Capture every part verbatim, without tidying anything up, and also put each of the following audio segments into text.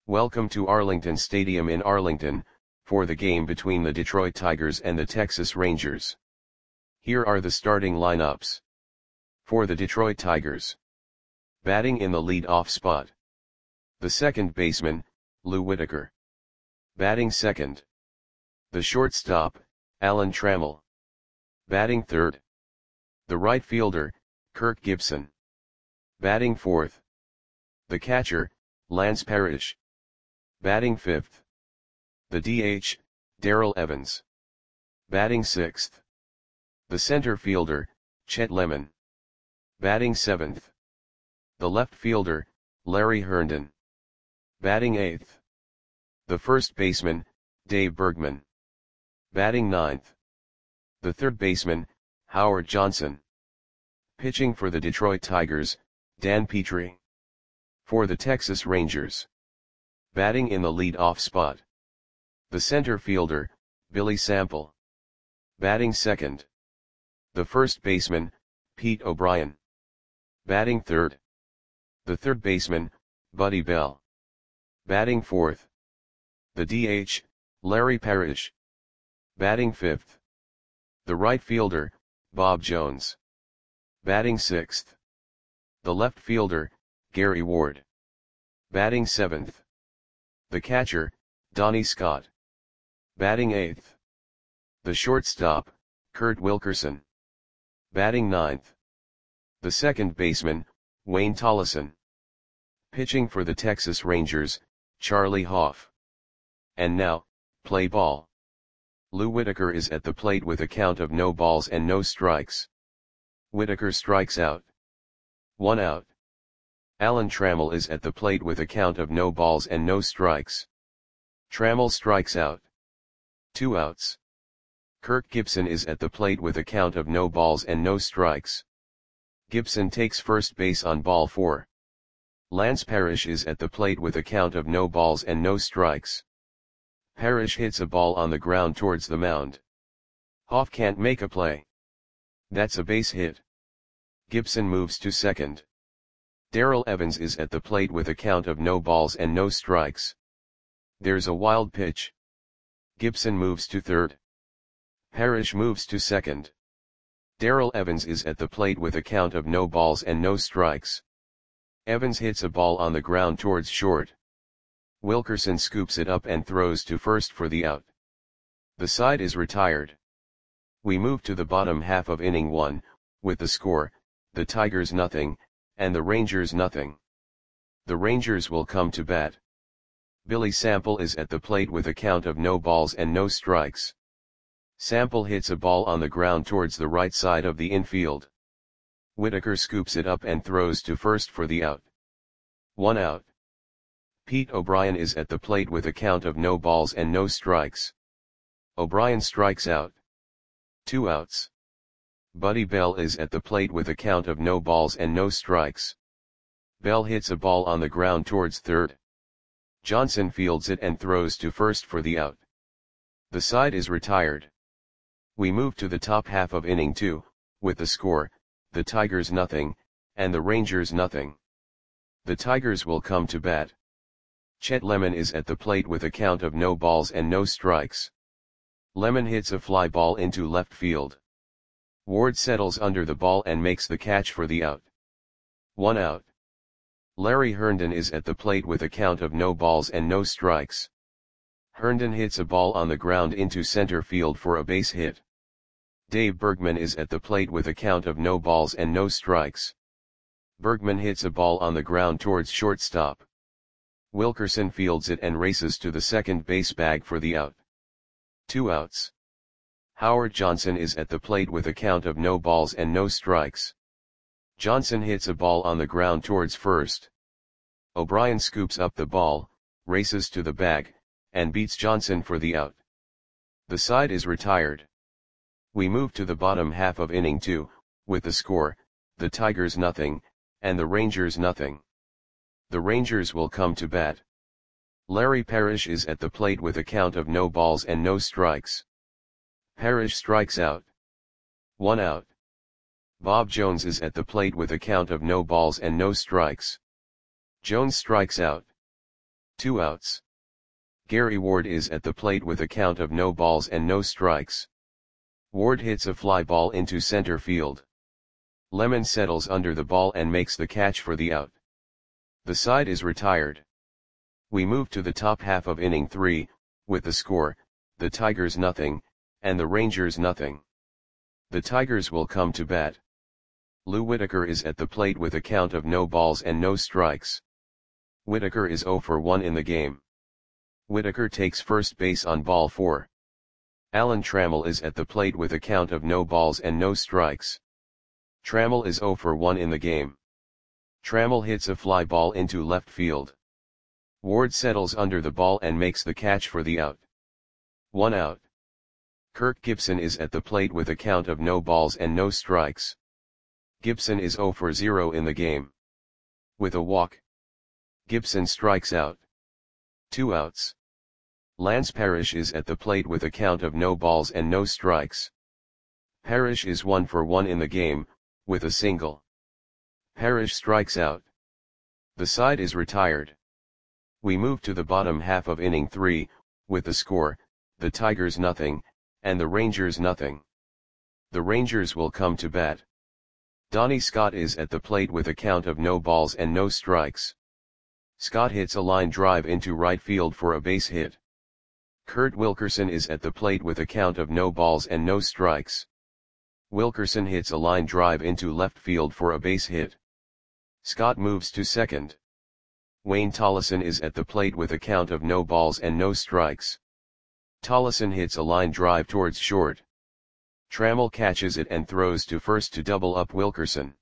Welcome to Arlington Stadium in Arlington, for the game between the Detroit Tigers and the Texas Rangers. Here are the starting lineups. For the Detroit Tigers. Batting in the lead-off spot. The second baseman, Lou Whitaker. Batting second. The shortstop, Alan Trammell. Batting third. The right fielder, Kirk Gibson. Batting fourth. The catcher, Lance Parrish. Batting fifth. The D H, Darrell Evans. Batting sixth. The center fielder, Chet Lemon. Batting seventh. The left fielder, Larry Herndon. Batting eighth. The first baseman, Dave Bergman. Batting ninth. The third baseman, Howard Johnson. Pitching for the Detroit Tigers, Dan Petry. For the Texas Rangers. Batting in the lead-off spot. The center fielder, Billy Sample. Batting second. The first baseman, Pete O'Brien. Batting third. The third baseman, Buddy Bell. Batting fourth. The D H, Larry Parrish. Batting fifth. The right fielder, Bob Jones. Batting sixth. The left fielder, Gary Ward. Batting seventh. The catcher, Donnie Scott. Batting eighth. The shortstop, Kurt Wilkerson. Batting ninth. The second baseman, Wayne Tollison. Pitching for the Texas Rangers, Charlie Hoff. And now, play ball. Lou Whitaker is at the plate with a count of no balls and no strikes. Whitaker strikes out. One out. Alan Trammell is at the plate with a count of no balls and no strikes. Trammell strikes out. Two outs. Kirk Gibson is at the plate with a count of no balls and no strikes. Gibson takes first base on ball four. Lance Parrish is at the plate with a count of no balls and no strikes. Parrish hits a ball on the ground towards the mound. Hoff can't make a play. That's a base hit. Gibson moves to second. Darrell Evans is at the plate with a count of no balls and no strikes. There's a wild pitch. Gibson moves to third. Parrish moves to second. Darrell Evans is at the plate with a count of no balls and no strikes. Evans hits a ball on the ground towards short. Wilkerson scoops it up and throws to first for the out. The side is retired. We move to the bottom half of inning one, with the score, the Tigers nothing, and the Rangers nothing. The Rangers will come to bat. Billy Sample is at the plate with a count of no balls and no strikes. Sample hits a ball on the ground towards the right side of the infield. Whitaker scoops it up and throws to first for the out. One out. Pete O'Brien is at the plate with a count of no balls and no strikes. O'Brien strikes out. Two outs. Buddy Bell is at the plate with a count of no balls and no strikes. Bell hits a ball on the ground towards third. Johnson fields it and throws to first for the out. The side is retired. We move to the top half of inning two, with the score, the Tigers nothing, and the Rangers nothing. The Tigers will come to bat. Chet Lemon is at the plate with a count of no balls and no strikes. Lemon hits a fly ball into left field. Ward settles under the ball and makes the catch for the out. One out. Larry Herndon is at the plate with a count of no balls and no strikes. Herndon hits a ball on the ground into center field for a base hit. Dave Bergman is at the plate with a count of no balls and no strikes. Bergman hits a ball on the ground towards shortstop. Wilkerson fields it and races to the second base bag for the out. Two outs. Howard Johnson is at the plate with a count of no balls and no strikes. Johnson hits a ball on the ground towards first. O'Brien scoops up the ball, races to the bag, and beats Johnson for the out. The side is retired. We move to the bottom half of inning two, with the score, the Tigers nothing, and the Rangers nothing. The Rangers will come to bat. Larry Parrish is at the plate with a count of no balls and no strikes. Parrish strikes out. One out. Bob Jones is at the plate with a count of no balls and no strikes. Jones strikes out. Two outs. Gary Ward is at the plate with a count of no balls and no strikes. Ward hits a fly ball into center field. Lemon settles under the ball and makes the catch for the out. The side is retired. We move to the top half of inning three, with the score, the Tigers nothing, and the Rangers nothing. The Tigers will come to bat. Lou Whitaker is at the plate with a count of no balls and no strikes. Whitaker is oh for one in the game. Whitaker takes first base on ball four. Alan Trammell is at the plate with a count of no balls and no strikes. Trammell is oh for one in the game. Trammell hits a fly ball into left field. Ward settles under the ball and makes the catch for the out. One out. Kirk Gibson is at the plate with a count of no balls and no strikes. Gibson is oh for zero in the game. With a walk, Gibson strikes out. Two outs. Lance Parrish is at the plate with a count of no balls and no strikes. Parrish is one for one in the game, with a single. Parrish strikes out. The side is retired. We move to the bottom half of inning three, with the score, the Tigers nothing, and the Rangers nothing. The Rangers will come to bat. Donnie Scott is at the plate with a count of no balls and no strikes. Scott hits a line drive into right field for a base hit. Kurt Wilkerson is at the plate with a count of no balls and no strikes. Wilkerson hits a line drive into left field for a base hit. Scott moves to second. Wayne Tollison is at the plate with a count of no balls and no strikes. Tollison hits a line drive towards short. Trammell catches it and throws to first to double up Wilkerson.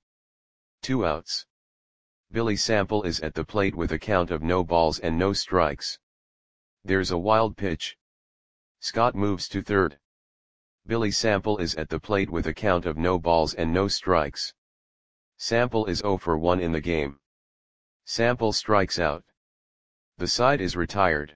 Two outs. Billy Sample is at the plate with a count of no balls and no strikes. There's a wild pitch. Scott moves to third. Billy Sample is at the plate with a count of no balls and no strikes. Sample is oh for one in the game. Sample strikes out. The side is retired.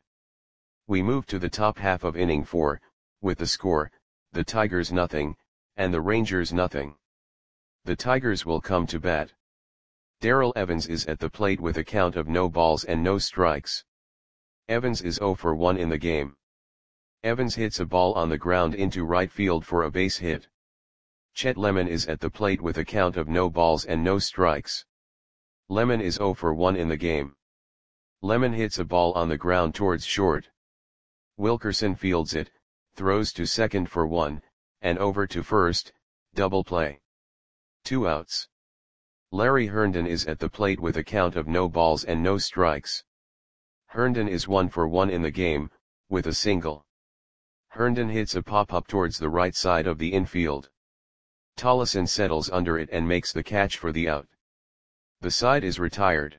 We move to the top half of inning four, with the score, the Tigers nothing, and the Rangers nothing. The Tigers will come to bat. Darrell Evans is at the plate with a count of no balls and no strikes. Evans is oh for one in the game. Evans hits a ball on the ground into right field for a base hit. Chet Lemon is at the plate with a count of no balls and no strikes. Lemon is oh for one in the game. Lemon hits a ball on the ground towards short. Wilkerson fields it, throws to second for one, and over to first, double play. Two outs. Larry Herndon is at the plate with a count of no balls and no strikes. Herndon is one for one in the game, with a single. Herndon hits a pop-up towards the right side of the infield. Tollison settles under it and makes the catch for the out. The side is retired.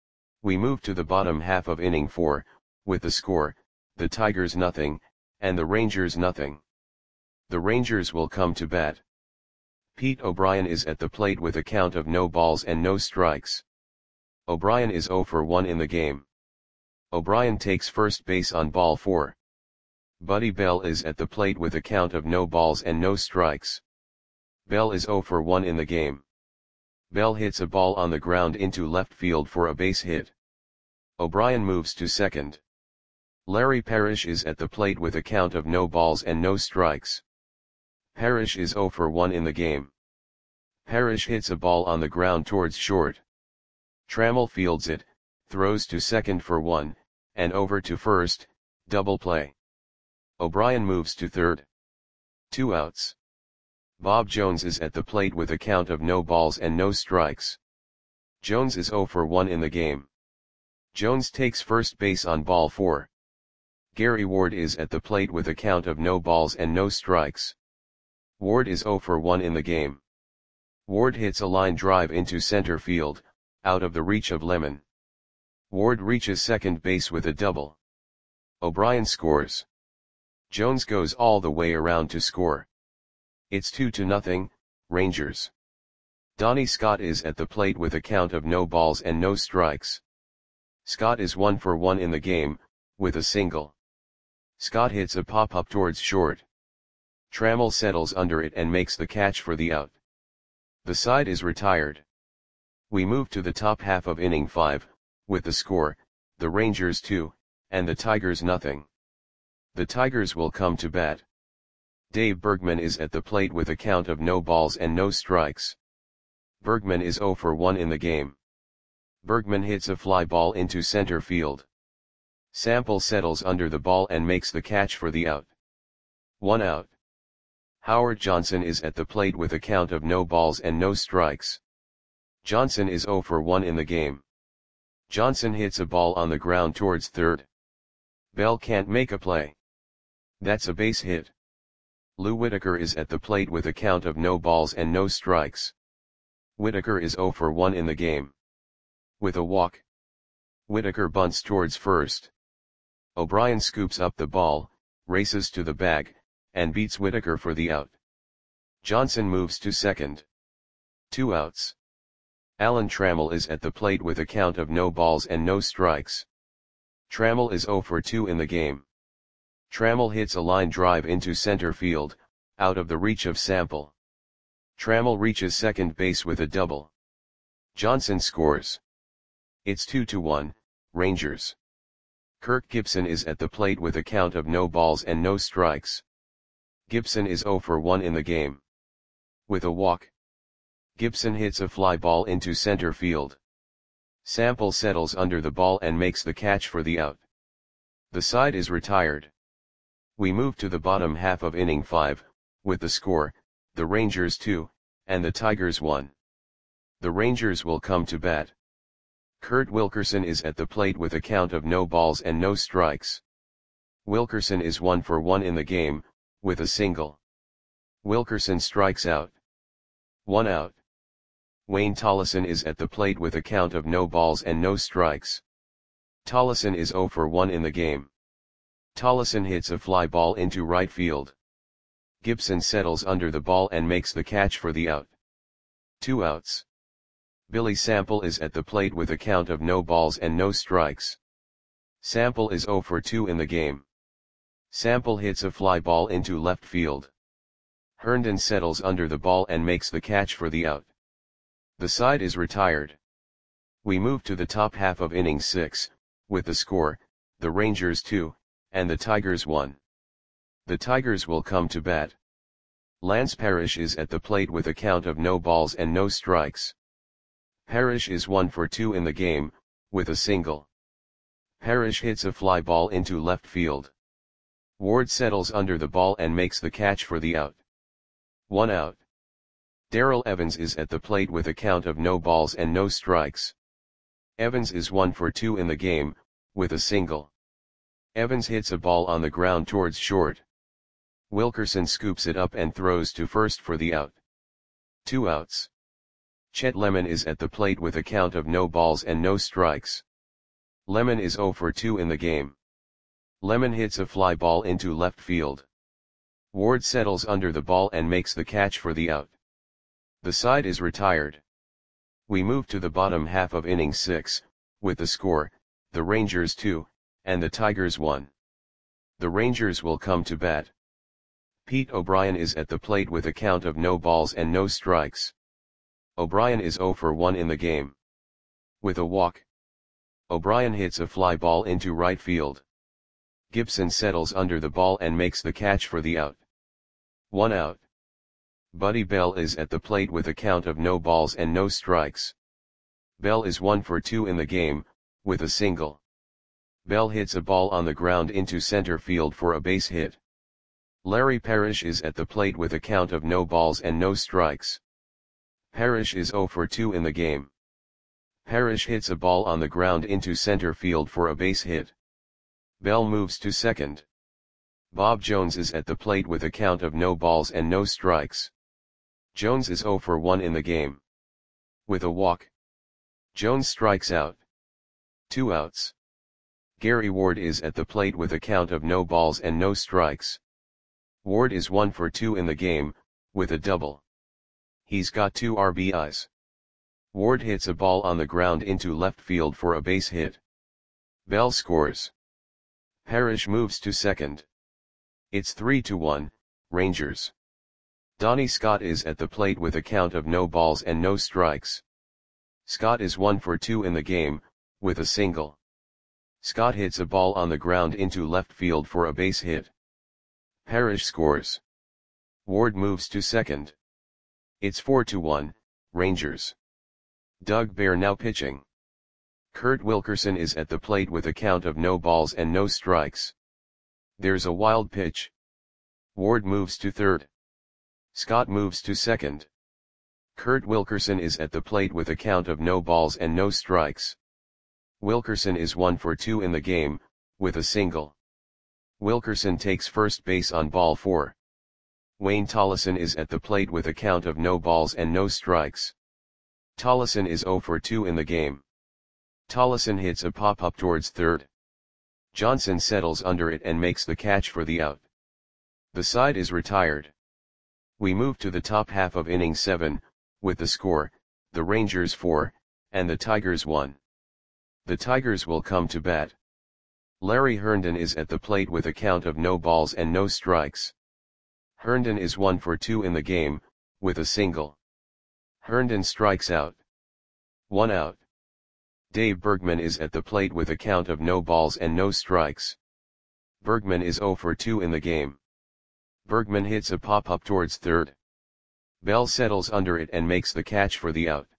We move to the bottom half of inning four, with the score, the Tigers nothing, and the Rangers nothing. The Rangers will come to bat. Pete O'Brien is at the plate with a count of no balls and no strikes. O'Brien is oh for one in the game. O'Brien takes first base on ball four. Buddy Bell is at the plate with a count of no balls and no strikes. Bell is oh for one in the game. Bell hits a ball on the ground into left field for a base hit. O'Brien moves to second. Larry Parrish is at the plate with a count of no balls and no strikes. Parrish is oh for one in the game. Parrish hits a ball on the ground towards short. Trammell fields it, throws to second for one, and over to first, double play. O'Brien moves to third. Two outs. Bob Jones is at the plate with a count of no balls and no strikes. Jones is oh for one in the game. Jones takes first base on ball four. Gary Ward is at the plate with a count of no balls and no strikes. Ward is oh for one in the game. Ward hits a line drive into center field, out of the reach of Lemon. Ward reaches second base with a double. O'Brien scores. Jones goes all the way around to score. It's two to nothing, Rangers. Donnie Scott is at the plate with a count of no balls and no strikes. Scott is one for one in the game, with a single. Scott hits a pop-up towards short. Trammell settles under it and makes the catch for the out. The side is retired. We move to the top half of inning five, with the score, the Rangers two, and the Tigers nothing. The Tigers will come to bat. Dave Bergman is at the plate with a count of no balls and no strikes. Bergman is zero for one in the game. Bergman hits a fly ball into center field. Sample settles under the ball and makes the catch for the out. One out. Howard Johnson is at the plate with a count of no balls and no strikes. Johnson is zero for one in the game. Johnson hits a ball on the ground towards third. Bell can't make a play. That's a base hit. Lou Whitaker is at the plate with a count of no balls and no strikes. Whitaker is zero for one in the game. With a walk. Whitaker bunts towards first. O'Brien scoops up the ball, races to the bag, and beats Whitaker for the out. Johnson moves to second. Two outs. Alan Trammell is at the plate with a count of no balls and no strikes. Trammell is zero for two in the game. Trammell hits a line drive into center field, out of the reach of Sample. Trammell reaches second base with a double. Johnson scores. It's two to one, Rangers. Kirk Gibson is at the plate with a count of no balls and no strikes. Gibson is zero for one in the game. With a walk. Gibson hits a fly ball into center field. Sample settles under the ball and makes the catch for the out. The side is retired. We move to the bottom half of inning five, with the score, the Rangers two, and the Tigers one. The Rangers will come to bat. Kurt Wilkerson is at the plate with a count of no balls and no strikes. Wilkerson is one for one in the game, with a single. Wilkerson strikes out. One out. Wayne Tollison is at the plate with a count of no balls and no strikes. Tollison is zero for one in the game. Tollison hits a fly ball into right field. Gibson settles under the ball and makes the catch for the out. Two outs. Billy Sample is at the plate with a count of no balls and no strikes. Sample is zero for two in the game. Sample hits a fly ball into left field. Herndon settles under the ball and makes the catch for the out. The side is retired. We move to the top half of inning six, with the score, the Rangers two, and the Tigers one. The Tigers will come to bat. Lance Parrish is at the plate with a count of no balls and no strikes. Parrish is one for two in the game, with a single. Parrish hits a fly ball into left field. Ward settles under the ball and makes the catch for the out. One out. Darrell Evans is at the plate with a count of no balls and no strikes. Evans is one for two in the game, with a single. Evans hits a ball on the ground towards short. Wilkerson scoops it up and throws to first for the out. Two outs. Chet Lemon is at the plate with a count of no balls and no strikes. Lemon is zero for two in the game. Lemon hits a fly ball into left field. Ward settles under the ball and makes the catch for the out. The side is retired. We move to the bottom half of inning six, with the score, the Rangers two, and the Tigers one. The Rangers will come to bat. Pete O'Brien is at the plate with a count of no balls and no strikes. O'Brien is zero for one in the game. With a walk. O'Brien hits a fly ball into right field. Gibson settles under the ball and makes the catch for the out. One out. Buddy Bell is at the plate with a count of no balls and no strikes. Bell is one for two in the game, with a single. Bell hits a ball on the ground into center field for a base hit. Larry Parrish is at the plate with a count of no balls and no strikes. Parrish is zero for two in the game. Parrish hits a ball on the ground into center field for a base hit. Bell moves to second. Bob Jones is at the plate with a count of no balls and no strikes. Jones is zero for one in the game. With a walk. Jones strikes out. Two outs. Gary Ward is at the plate with a count of no balls and no strikes. Ward is one for two in the game, with a double. He's got two R B Is. Ward hits a ball on the ground into left field for a base hit. Bell scores. Parrish moves to second. It's three to one, Rangers. Donnie Scott is at the plate with a count of no balls and no strikes. Scott is one for two in the game, with a single. Scott hits a ball on the ground into left field for a base hit. Parrish scores. Ward moves to second. It's four to one, Rangers. Doug Bear now pitching. Kurt Wilkerson is at the plate with a count of no balls and no strikes. There's a wild pitch. Ward moves to third. Scott moves to second. Kurt Wilkerson is at the plate with a count of no balls and no strikes. Wilkerson is one for two in the game, with a single. Wilkerson takes first base on ball four. Wayne Tollison is at the plate with a count of no balls and no strikes. Tollison is zero for two in the game. Tollison hits a pop-up towards third. Johnson settles under it and makes the catch for the out. The side is retired. We move to the top half of inning seven, with the score, the Rangers four, and the Tigers one. The Tigers will come to bat. Larry Herndon is at the plate with a count of no balls and no strikes. Herndon is one for two in the game, with a single. Herndon strikes out. One out. Dave Bergman is at the plate with a count of no balls and no strikes. Bergman is zero for two in the game. Bergman hits a pop-up towards third. Bell settles under it and makes the catch for the out.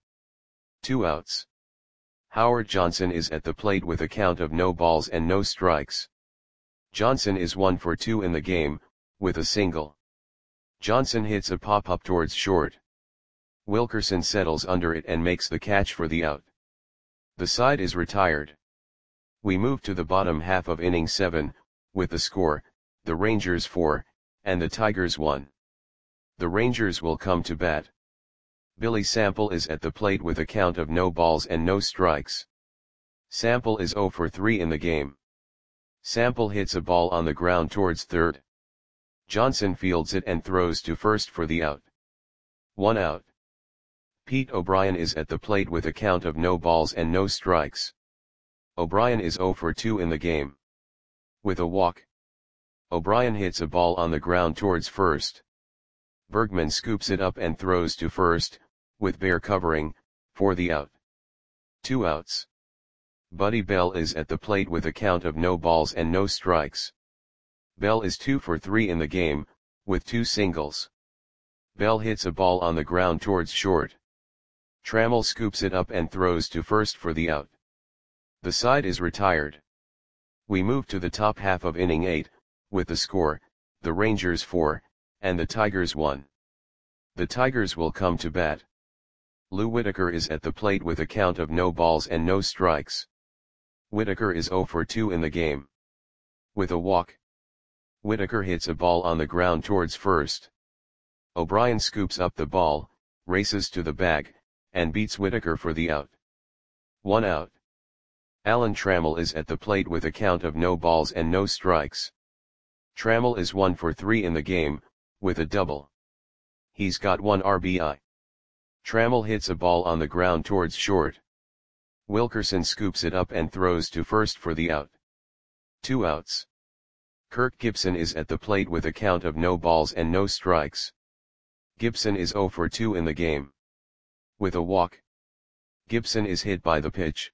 Two outs. Howard Johnson is at the plate with a count of no balls and no strikes. Johnson is one for two in the game, with a single. Johnson hits a pop-up towards short. Wilkerson settles under it and makes the catch for the out. The side is retired. We move to the bottom half of inning seven, with the score, the Rangers four, and the Tigers one. The Rangers will come to bat. Billy Sample is at the plate with a count of no balls and no strikes. Sample is zero for three in the game. Sample hits a ball on the ground towards third. Johnson fields it and throws to first for the out. One out. Pete O'Brien is at the plate with a count of no balls and no strikes. O'Brien is zero for two in the game. With a walk. O'Brien hits a ball on the ground towards first. Bergman scoops it up and throws to first, with Bear covering, for the out. Two outs. Buddy Bell is at the plate with a count of no balls and no strikes. Bell is two for three in the game, with two singles. Bell hits a ball on the ground towards short. Trammell scoops it up and throws to first for the out. The side is retired. We move to the top half of inning eight, with the score, the Rangers four, and the Tigers one. The Tigers will come to bat. Lou Whitaker is at the plate with a count of no balls and no strikes. Whitaker is zero for two in the game. With a walk. Whitaker hits a ball on the ground towards first. O'Brien scoops up the ball, races to the bag, and beats Whitaker for the out. One out. Alan Trammell is at the plate with a count of no balls and no strikes. Trammell is one for three in the game, with a double. He's got one R B I. Trammell hits a ball on the ground towards short. Wilkerson scoops it up and throws to first for the out. Two outs. Kirk Gibson is at the plate with a count of no balls and no strikes. Gibson is zero for two in the game. With a walk. Gibson is hit by the pitch.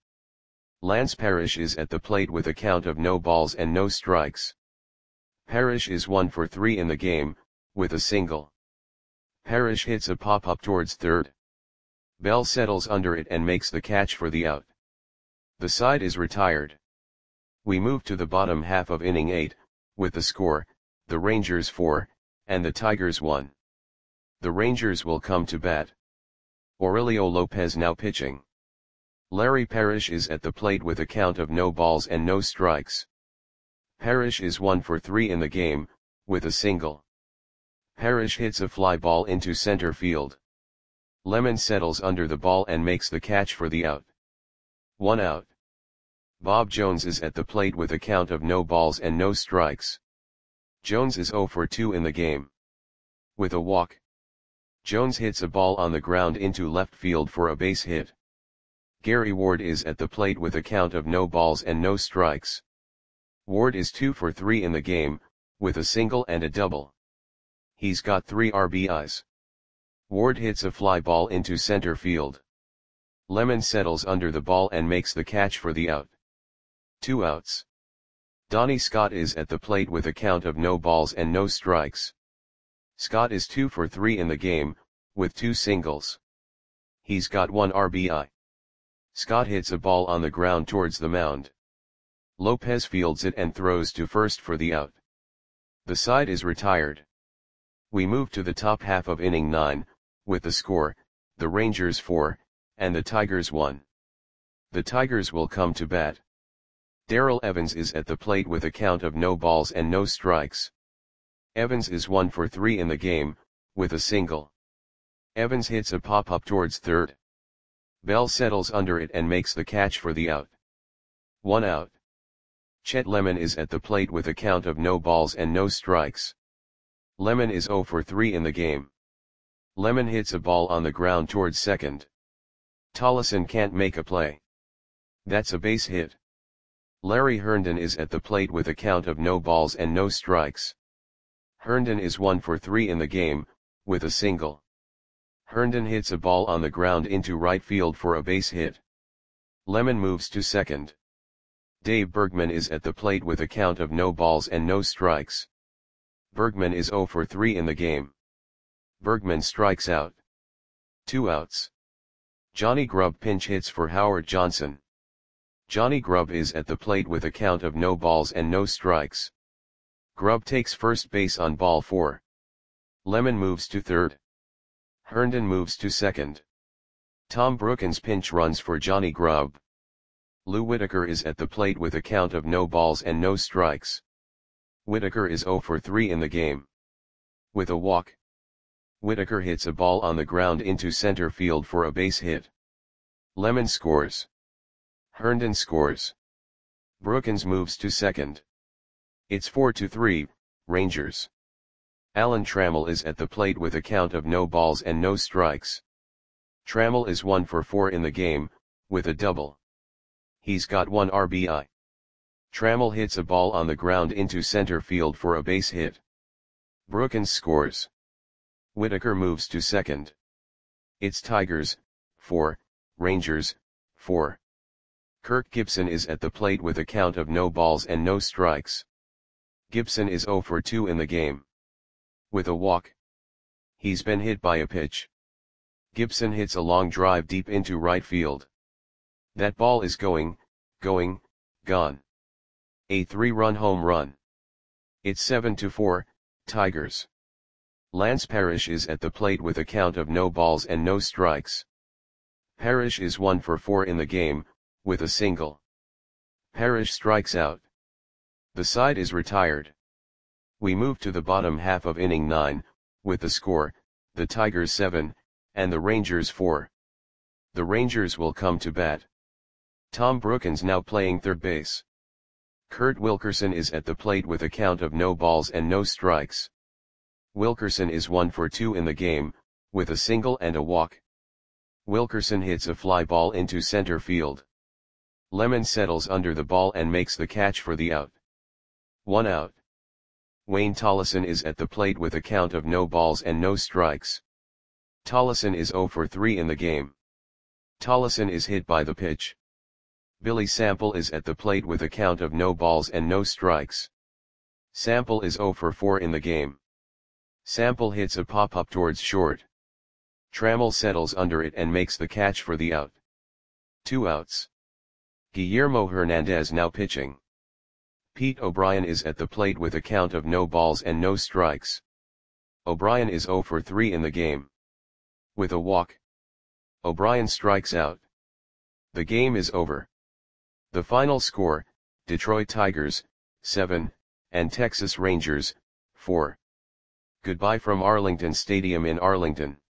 Lance Parrish is at the plate with a count of no balls and no strikes. Parrish is one for three in the game, with a single. Parrish hits a pop-up towards third. Bell settles under it and makes the catch for the out. The side is retired. We move to the bottom half of inning eight, with the score, the Rangers four, and the Tigers one. The Rangers will come to bat. Aurelio Lopez now pitching. Larry Parrish is at the plate with a count of no balls and no strikes. Parrish is one for three in the game, with a single. Parrish hits a fly ball into center field. Lemon settles under the ball and makes the catch for the out. One out. Bob Jones is at the plate with a count of no balls and no strikes. Jones is zero for two in the game. With a walk. Jones hits a ball on the ground into left field for a base hit. Gary Ward is at the plate with a count of no balls and no strikes. Ward is two for three in the game, with a single and a double. He's got three R B Is. Ward hits a fly ball into center field. Lemon settles under the ball and makes the catch for the out. Two outs. Donnie Scott is at the plate with a count of no balls and no strikes. Scott is two for three in the game, with two singles. He's got one R B I. Scott hits a ball on the ground towards the mound. Lopez fields it and throws to first for the out. The side is retired. We move to the top half of inning nine, with the score, the Rangers four, and the Tigers one. The Tigers will come to bat. Darrell Evans is at the plate with a count of no balls and no strikes. Evans is one for three in the game, with a single. Evans hits a pop-up towards third. Bell settles under it and makes the catch for the out. One out. Chet Lemon is at the plate with a count of no balls and no strikes. Lemon is zero for three in the game. Lemon hits a ball on the ground towards second. Tollison can't make a play. That's a base hit. Larry Herndon is at the plate with a count of no balls and no strikes. Herndon is one for three in the game, with a single. Herndon hits a ball on the ground into right field for a base hit. Lemon moves to second. Dave Bergman is at the plate with a count of no balls and no strikes. Bergman is zero for three in the game. Bergman strikes out. Two outs. Johnny Grubb pinch hits for Howard Johnson. Johnny Grubb is at the plate with a count of no balls and no strikes. Grubb takes first base on ball four. Lemon moves to third. Herndon moves to second. Tom Brookins pinch runs for Johnny Grubb. Lou Whitaker is at the plate with a count of no balls and no strikes. Whitaker is zero for three in the game. With a walk. Whitaker hits a ball on the ground into center field for a base hit. Lemon scores. Herndon scores. Brookins moves to second. It's four to three, Rangers. Alan Trammell is at the plate with a count of no balls and no strikes. Trammell is one for four in the game, with a double. He's got one R B I. Trammell hits a ball on the ground into center field for a base hit. Brookins scores. Whitaker moves to second. It's Tigers, four, Rangers, four. Kirk Gibson is at the plate with a count of no balls and no strikes. Gibson is zero for two in the game. With a walk. He's been hit by a pitch. Gibson hits a long drive deep into right field. That ball is going, going, gone. A three-run home run. It's seven to four, Tigers. Lance Parrish is at the plate with a count of no balls and no strikes. Parrish is one for four in the game, with a single. Parrish strikes out. The side is retired. We move to the bottom half of inning nine, with the score, the Tigers seven, and the Rangers four. The Rangers will come to bat. Tom Brookins now playing third base. Kurt Wilkerson is at the plate with a count of no balls and no strikes. Wilkerson is one for two in the game, with a single and a walk. Wilkerson hits a fly ball into center field. Lemon settles under the ball and makes the catch for the out. One out. Wayne Tollison is at the plate with a count of no balls and no strikes. Tollison is zero for three in the game. Tollison is hit by the pitch. Billy Sample is at the plate with a count of no balls and no strikes. Sample is zero for four in the game. Sample hits a pop-up towards short. Trammell settles under it and makes the catch for the out. Two outs. Guillermo Hernandez now pitching. Pete O'Brien is at the plate with a count of no balls and no strikes. O'Brien is zero for three in the game. With a walk. O'Brien strikes out. The game is over. The final score, Detroit Tigers, seven, and Texas Rangers, four. Goodbye from Arlington Stadium in Arlington.